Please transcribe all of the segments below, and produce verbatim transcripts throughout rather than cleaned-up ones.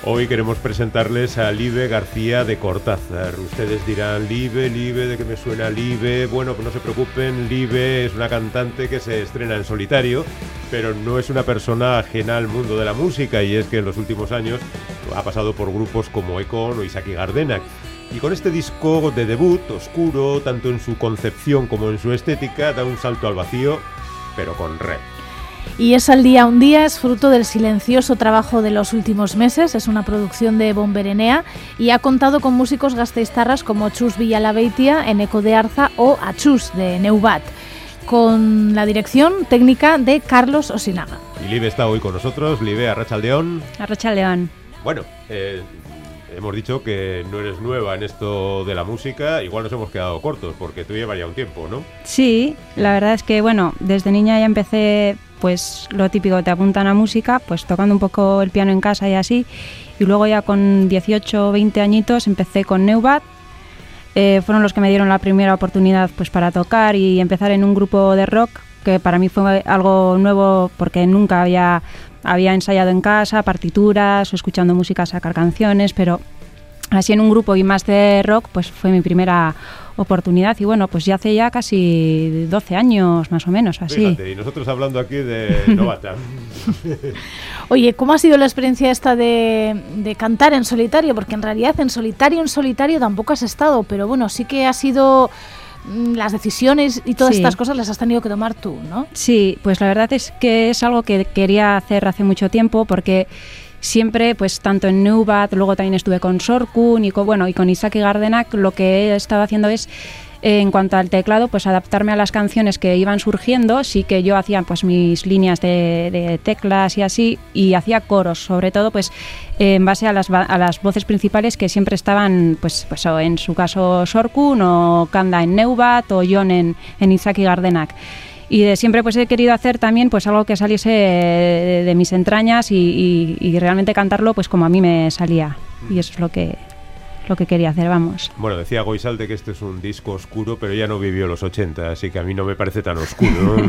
Hoy queremos presentarles a Libe García de Cortázar. Ustedes dirán, Libe, Libe, ¿de qué me suena Libe? Bueno, pues no se preocupen, Libe es una cantante que se estrena en solitario, pero no es una persona ajena al mundo de la música, y es que en los últimos años ha pasado por grupos como Econ o Isaki Gardenak. Y con este disco de debut, oscuro, tanto en su concepción como en su estética, da un salto al vacío, pero con re. Y Es al día un día es fruto del silencioso trabajo de los últimos meses, es una producción de Bomberenea y ha contado con músicos gasteiztarras como Chus Villalabeitia, Eneko de Arza o Achus de Neubat, con la dirección técnica de Carlos Osinaga. Y Libe está hoy con nosotros. Libe, arratsaldeon. Arratsaldeon. Bueno, eh, hemos dicho que no eres nueva en esto de la música, igual nos hemos quedado cortos porque tú llevas ya un tiempo, ¿no? Sí, la verdad es que, bueno, desde niña ya empecé, pues lo típico, te apuntan a música, pues tocando un poco el piano en casa y así, y luego ya con dieciocho o veinte añitos empecé con Neubat. Eh, fueron los que me dieron la primera oportunidad pues para tocar y empezar en un grupo de rock, que para mí fue algo nuevo porque nunca había, había ensayado en casa partituras o escuchando música, sacar canciones, pero así en un grupo y más de rock pues fue mi primera oportunidad. Y bueno, pues ya hace ya casi doce años más o menos, así. Fíjate, y nosotros hablando aquí de novata. Oye, ¿cómo ha sido la experiencia esta de, de cantar en solitario? Porque en realidad en solitario, en solitario tampoco has estado, pero bueno, sí que ha sido... las decisiones y todas sí. estas cosas las has tenido que tomar tú, ¿no? Sí, pues la verdad es que es algo que quería hacer hace mucho tiempo, porque siempre, pues tanto en Neubat, luego también estuve con Sorkun y con, bueno, y con Isaki Gardenak, lo que he estado haciendo es, eh, en cuanto al teclado, pues adaptarme a las canciones que iban surgiendo. Sí que yo hacía pues mis líneas de, de teclas y así, y hacía coros, sobre todo pues eh, en base a las, a las voces principales que siempre estaban, pues, pues en su caso Sorkun o Kanda en Neubat o Jon en, en Isaki Gardenak. Y de siempre pues he querido hacer también pues algo que saliese de, de mis entrañas y, y, y realmente cantarlo pues como a mí me salía. Y eso es lo que, lo que quería hacer, vamos. Bueno, decía Goizalde que este es un disco oscuro, pero ella no vivió los ochenta, así que a mí no me parece tan oscuro.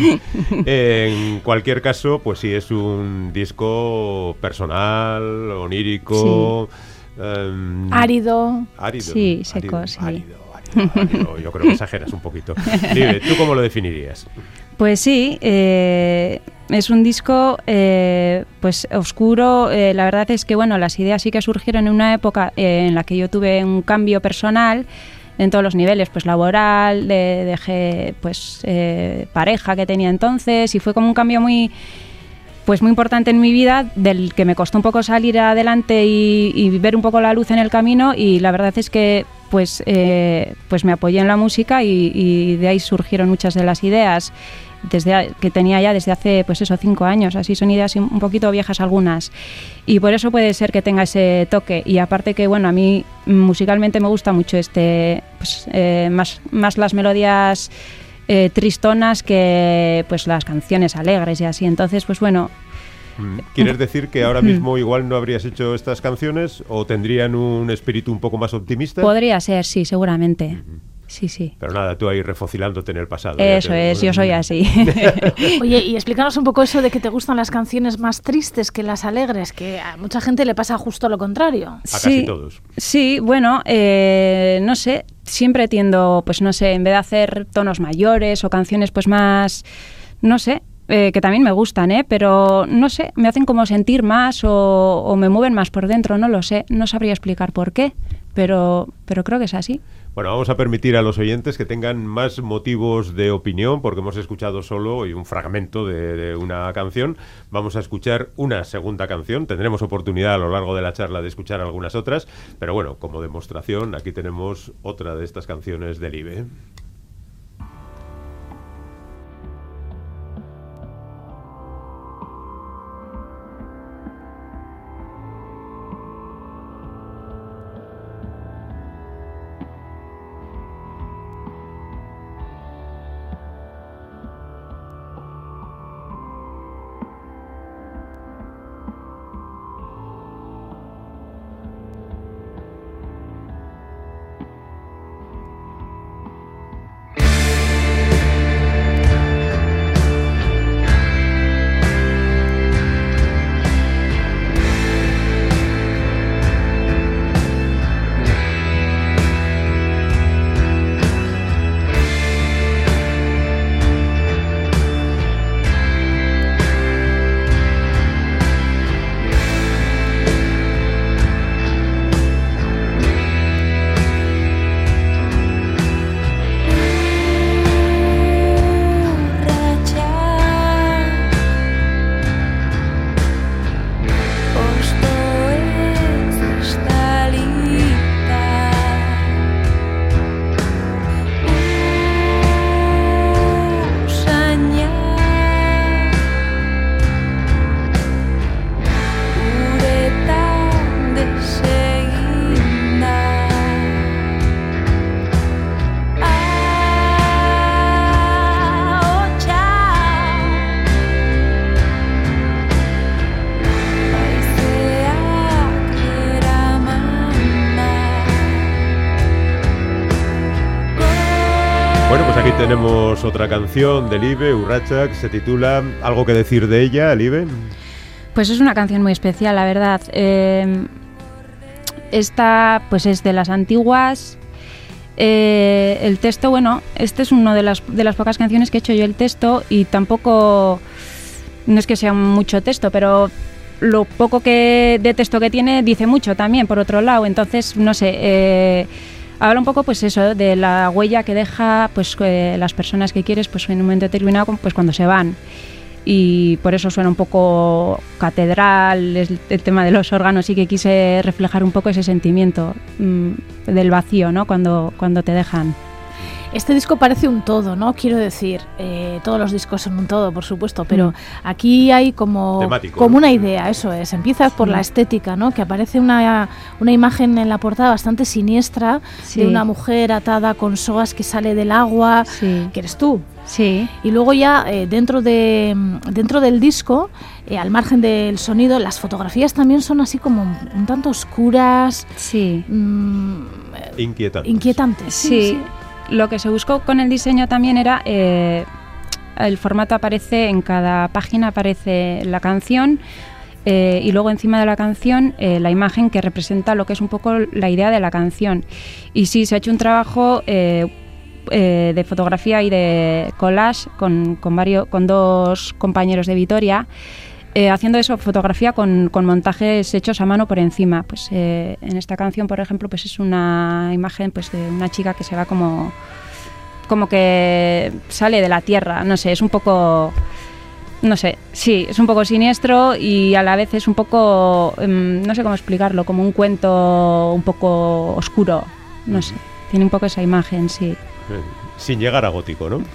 En cualquier caso, pues sí, es un disco personal, onírico... Sí. Um, árido. Árido. Sí, seco, árido, sí. Árido. Árido, yo creo que exageras un poquito. Libe, ¿tú cómo lo definirías? Pues sí, eh, es un disco eh, pues oscuro. Eh, la verdad es que bueno, las ideas sí que surgieron en una época eh, en la que yo tuve un cambio personal en todos los niveles, pues laboral, de, dejé pues eh, pareja que tenía entonces, y fue como un cambio muy... pues muy importante en mi vida, del que me costó un poco salir adelante y, y ver un poco la luz en el camino, y la verdad es que pues, eh, pues me apoyé en la música y, y de ahí surgieron muchas de las ideas desde, que tenía ya desde hace pues eso, cinco años, así son ideas un poquito viejas algunas, y por eso puede ser que tenga ese toque. Y aparte que bueno, a mí musicalmente me gusta mucho este, pues, eh, más, más las melodías Eh, tristonas que pues las canciones alegres y así. Entonces pues bueno, ¿quieres decir que ahora mismo igual no habrías hecho estas canciones o tendrían un espíritu un poco más optimista? Podría ser, sí, seguramente. Uh-huh. Sí, sí. Pero nada, tú ahí refocilándote en el pasado. Eso te... es, yo soy así. Oye, y explícanos un poco eso de que te gustan las canciones más tristes que las alegres, que a mucha gente le pasa justo lo contrario. A sí, casi todos. Sí, bueno, eh, no sé, siempre tiendo, pues no sé, en vez de hacer tonos mayores o canciones pues más, no sé, eh, que también me gustan, ¿eh? Pero no sé, me hacen como sentir más o, o me mueven más por dentro, no lo sé, no sabría explicar por qué, pero, pero creo que es así. Bueno, vamos a permitir a los oyentes que tengan más motivos de opinión, porque hemos escuchado solo un fragmento de, de una canción. Vamos a escuchar una segunda canción. Tendremos oportunidad a lo largo de la charla de escuchar algunas otras, pero bueno, como demostración, aquí tenemos otra de estas canciones de Libe. aquí tenemos otra canción de Libe, Urratsak, se titula ¿Algo que decir de ella, Libe? Pues es una canción muy especial, la verdad. Eh, esta pues es de las antiguas. Eh, el texto, bueno, este es uno de las, de las pocas canciones que he hecho yo el texto, y tampoco, no es que sea mucho texto, pero lo poco que de texto que tiene dice mucho también, por otro lado. Entonces, no sé, eh, habla un poco, pues eso, de la huella que deja, pues eh, las personas que quieres, pues en un momento determinado, pues cuando se van. Y por eso suena un poco catedral, es el tema de los órganos, y que quise reflejar un poco ese sentimiento mmm, del vacío, ¿no? Cuando, cuando te dejan. Este disco parece un todo, ¿no? Quiero decir, eh, todos los discos son un todo, por supuesto, pero mm. aquí hay como, Temático, como ¿no? una idea, eso es. Empiezas por sí. la estética, ¿no? Que aparece una, una imagen en la portada bastante siniestra, sí. de una mujer atada con sogas que sale del agua, sí. que eres tú. Sí. Y luego ya eh, dentro de dentro del disco, eh, al margen del sonido, las fotografías también son así como un, un tanto oscuras, sí. mmm, inquietantes. Inquietantes. Sí. sí. sí. Lo que se buscó con el diseño también era eh, el formato aparece en cada página, aparece la canción. Eh, y luego encima de la canción eh, la imagen que representa lo que es un poco la idea de la canción. Y sí, se ha hecho un trabajo eh, eh, de fotografía y de collage con, con, varios, con dos compañeros de Vitoria, eh, haciendo eso, fotografía con, con montajes hechos a mano por encima. Pues eh, en esta canción, por ejemplo, pues es una imagen, pues, de una chica que se va como, como que sale de la tierra, no sé, es un poco... No sé, sí, es un poco siniestro y a la vez es un poco, um, no sé cómo explicarlo, como un cuento un poco oscuro, no sé, tiene un poco esa imagen, sí. Sin llegar a gótico, ¿no?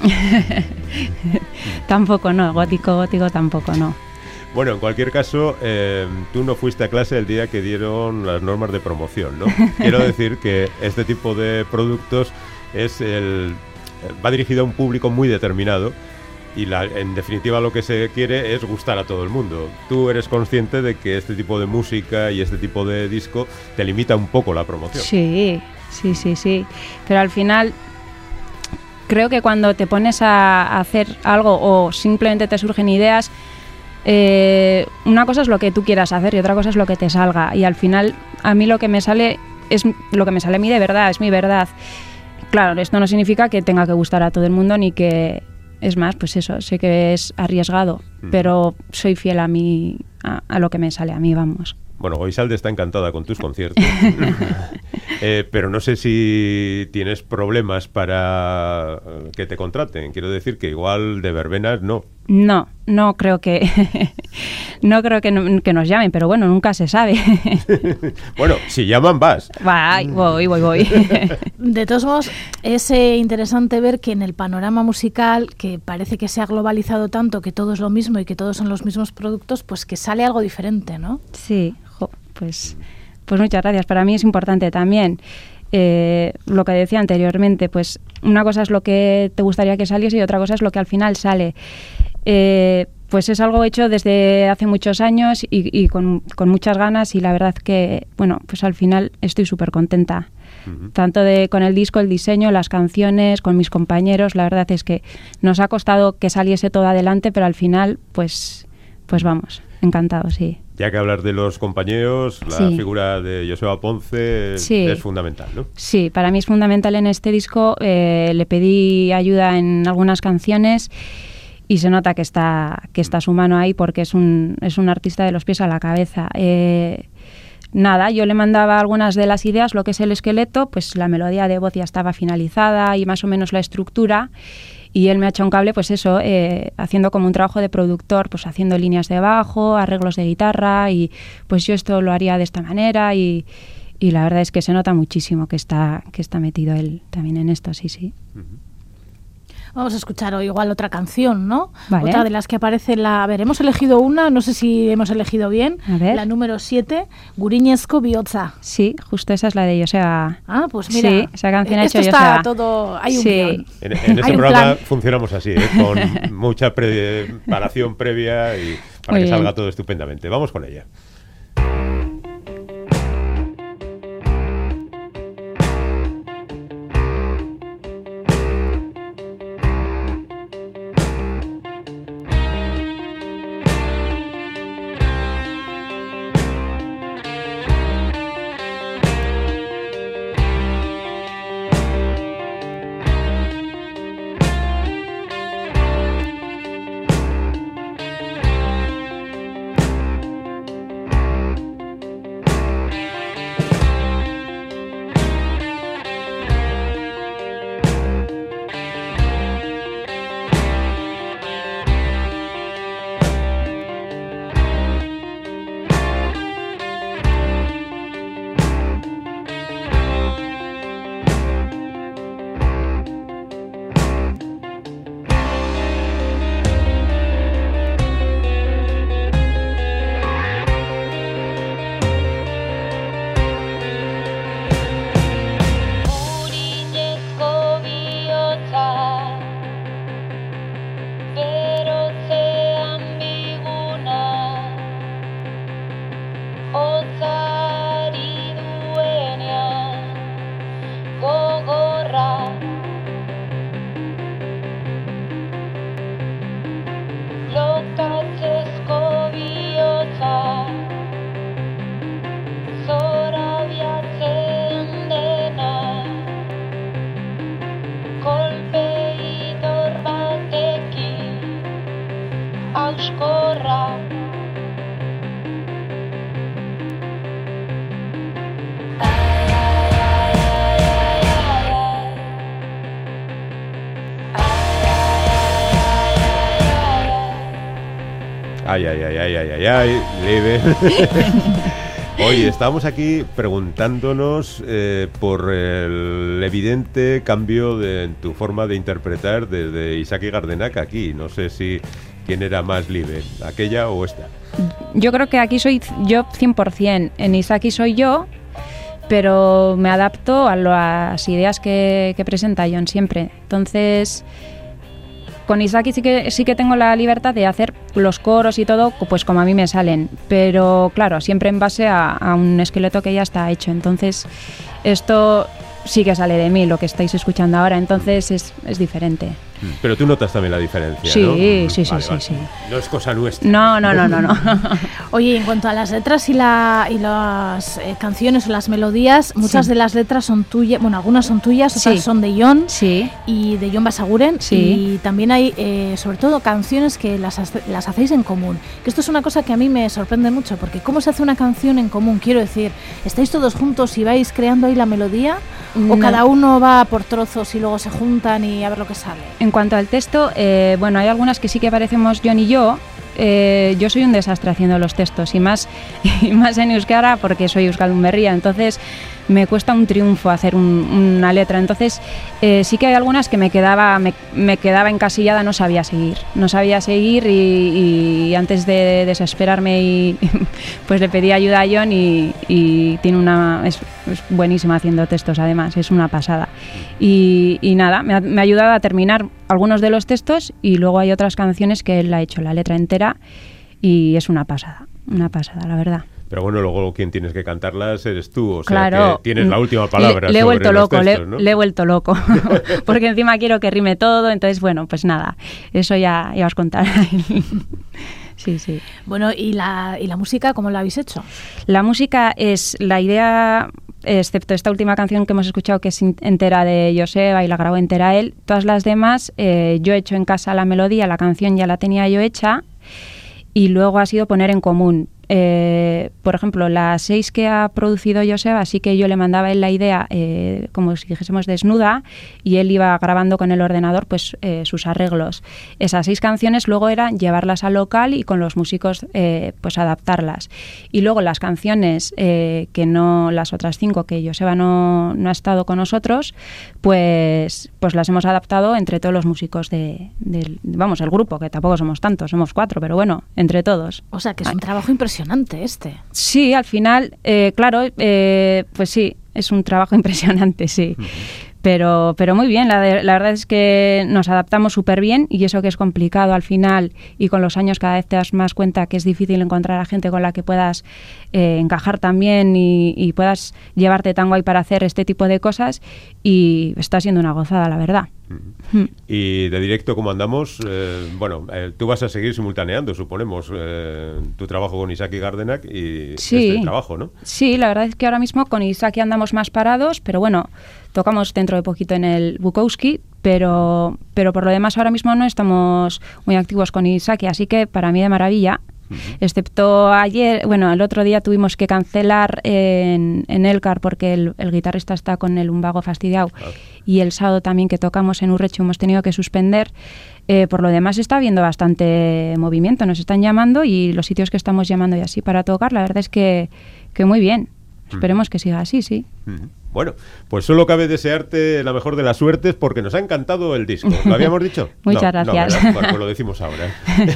Tampoco, no, gótico, gótico tampoco, no. Bueno, en cualquier caso, eh, tú no fuiste a clase el día que dieron las normas de promoción, ¿no? Quiero decir que este tipo de productos es el, va dirigido a un público muy determinado. Y la, en definitiva lo que se quiere es gustar a todo el mundo. Tú eres consciente de que este tipo de música y este tipo de disco te limita un poco la promoción. Sí, sí, sí, sí. Pero al final creo que cuando te pones a hacer algo o simplemente te surgen ideas, eh, una cosa es lo que tú quieras hacer y otra cosa es lo que te salga. Y al final a mí lo que me sale es lo que me sale a mí de verdad, es mi verdad. Claro, esto no significa que tenga que gustar a todo el mundo ni que... Es más, pues eso, sé que es arriesgado, mm. pero soy fiel a mí, a, a lo que me sale a mí, vamos. Bueno, Goizalde está encantada con tus conciertos, eh, pero no sé si tienes problemas para que te contraten. Quiero decir que igual de verbenas no. No, no creo que no creo que, no, que nos llamen, pero bueno, nunca se sabe. Bueno, si llaman vas. Voy, voy, voy, voy. De todos modos, es eh, interesante ver que en el panorama musical, que parece que se ha globalizado tanto, que todo es lo mismo y que todos son los mismos productos, pues que sale algo diferente, ¿no? Sí, jo, pues, pues muchas gracias. Para mí es importante también. Eh, lo que decía anteriormente, pues una cosa es lo que te gustaría que saliese y otra cosa es lo que al final sale. Eh, pues es algo hecho desde hace muchos años y, y con, con muchas ganas, y la verdad que, bueno, pues al final estoy súper contenta. Uh-huh. Tanto de con el disco, el diseño, las canciones, con mis compañeros. La verdad es que nos ha costado que saliese todo adelante, pero al final, pues, pues vamos, encantado, sí. Ya que hablar de los compañeros, la sí. figura de Joseba Ponce sí. es fundamental, ¿no? Sí, para mí es fundamental en este disco. Eh, le pedí ayuda en algunas canciones y se nota que está, que está su mano ahí, porque es un, es un artista de los pies a la cabeza. Eh, nada, yo le mandaba algunas de las ideas, lo que es el esqueleto, pues la melodía de voz ya estaba finalizada y más o menos la estructura. Y él me ha echado un cable, pues eso, eh, haciendo como un trabajo de productor, pues haciendo líneas de bajo, arreglos de guitarra, y pues yo esto lo haría de esta manera, y, y la verdad es que se nota muchísimo que está, que está metido él también en esto, sí, sí. Uh-huh. Vamos a escuchar hoy igual otra canción, ¿no? Vale. Otra de las que aparece en la... A ver, hemos elegido una, no sé si hemos elegido bien. A ver. La número siete, Gurinezko Bihotza. Sí, justo esa es la de Joseba. Ah, pues mira. Sí, esa canción ha hecho Esto Joseba. está todo... Hay un sí. guión. En, en este programa funcionamos así, ¿eh? Con mucha preparación previa y para Muy que bien. salga todo estupendamente. Vamos con ella. Ay, ay, ay, ay, ay, ay, ay, Libe. Oye, estábamos aquí preguntándonos eh, por el evidente cambio de, en tu forma de interpretar desde Isaki Gardenak aquí. No sé si quién era más Libe, aquella o esta. Yo creo que aquí soy yo cien por ciento. En Isaki soy yo, pero me adapto a las ideas que, que presenta Jon siempre. Entonces, con Isaki sí que, sí que tengo la libertad de hacer los coros y todo, pues como a mí me salen. Pero claro, siempre en base a, a un esqueleto que ya está hecho. Entonces, esto sí que sale de mí, lo que estáis escuchando ahora. Entonces, es, es diferente. Pero tú notas también la diferencia, sí, ¿no? Sí, sí, vale, sí, vale. sí. No es cosa nuestra. No, no, no, no, no. Oye, en cuanto a las letras y, la, y las eh, canciones o las melodías, muchas sí. de las letras son tuyas, bueno, algunas son tuyas, otras sí. son de Jon sí. y de Jon Basaguren, sí. y también hay, eh, sobre todo, canciones que las, las hacéis en común. Que esto es una cosa que a mí me sorprende mucho, porque ¿cómo se hace una canción en común? Quiero decir, ¿estáis todos juntos y vais creando ahí la melodía? ¿O no. cada uno va por trozos y luego se juntan y a ver lo que sale? En cuanto al texto, Eh, bueno, hay algunas que sí que parecemos Jon y yo. Eh, yo soy un desastre haciendo los textos y más, y más en euskera porque soy euskaldunberria, entonces me cuesta un triunfo hacer un, una letra. Entonces eh, sí que hay algunas que me quedaba me, me quedaba encasillada, no sabía seguir, no sabía seguir y, y antes de desesperarme y pues le pedí ayuda a Jon y, y tiene una es, es buenísima haciendo textos, además es una pasada y, y nada, me ha, me ha ayudado a terminar algunos de los textos y luego hay otras canciones que él ha hecho la letra entera y es una pasada, una pasada, la verdad. Pero bueno, luego quien tienes que cantarlas eres tú, o sea claro, que tienes la última palabra. Le, le he sobre vuelto los loco, textos, le, ¿no? le he vuelto loco, porque encima quiero que rime todo, entonces bueno, pues nada, eso ya, ya os contaré. Sí, sí. Bueno, ¿y la, y la música cómo la habéis hecho? La música es la idea, excepto esta última canción que hemos escuchado que es entera de Joseba y la grabó entera él, todas las demás eh, yo he hecho en casa la melodía, la canción ya la tenía yo hecha y luego ha sido poner en común. Eh, por ejemplo, las seis que ha producido Joseba, así que yo le mandaba a él la idea eh, como si dijésemos desnuda y él iba grabando con el ordenador pues eh, sus arreglos. Esas seis canciones luego era llevarlas al local y con los músicos eh, pues adaptarlas. Y luego las canciones eh, que no, las otras cinco que Joseba no, no ha estado con nosotros, pues, pues las hemos adaptado entre todos los músicos de, de, vamos, el grupo, que tampoco somos tantos, somos cuatro, pero bueno, entre todos. O sea que es un Ay. trabajo impresionante. Este. Sí, al final, eh, claro, eh, pues sí, es un trabajo impresionante, sí. Uh-huh. Pero, pero muy bien, la, de, la verdad es que nos adaptamos súper bien y eso que es complicado al final y con los años cada vez te das más cuenta que es difícil encontrar a gente con la que puedas eh, encajar también y, y puedas llevarte tan guay para hacer este tipo de cosas y está siendo una gozada, la verdad. Mm. Y de directo, ¿cómo andamos? Eh, bueno, eh, tú vas a seguir simultaneando, suponemos, eh, tu trabajo con Isaki Gardenak y sí, este trabajo, ¿no? Sí, la verdad es que ahora mismo con Isaki andamos más parados, pero bueno, tocamos dentro de poquito en el Bukowski, pero, pero por lo demás ahora mismo no estamos muy activos con Isaki, así que para mí de maravilla. Uh-huh. Excepto ayer, bueno, el otro día tuvimos que cancelar en, en Elcar porque el, el guitarrista está con el lumbago fastidiado uh-huh. y el sábado también que tocamos en Urrechu hemos tenido que suspender. Eh, por lo demás está habiendo bastante movimiento, nos están llamando y los sitios que estamos llamando y así para tocar, la verdad es que, que muy bien. Uh-huh. Esperemos que siga así, sí. Uh-huh. Bueno, pues solo cabe desearte la mejor de las suertes porque nos ha encantado el disco. ¿Lo habíamos dicho? Muchas no, gracias. No, bueno, pues lo decimos ahora.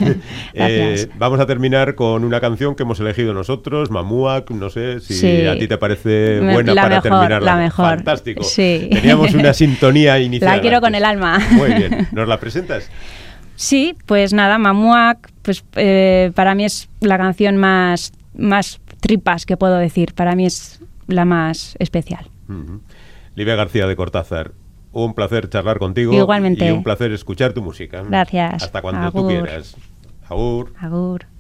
eh, vamos a terminar con una canción que hemos elegido nosotros, Mamuak. No sé si sí. a ti te parece buena la para mejor, terminar. La mejor. Fantástico. Sí. Teníamos una sintonía inicial. La quiero antes. con el alma. Muy bien. ¿Nos la presentas? Sí, pues nada, Mamuak, pues eh, para mí es la canción más, más tripas que puedo decir. Para mí es la más especial. Uh-huh. Libe García de Cortázar, un placer charlar contigo. Igualmente. Y un placer escuchar tu música. Gracias. Hasta cuando Agur. tú quieras. Agur. Agur.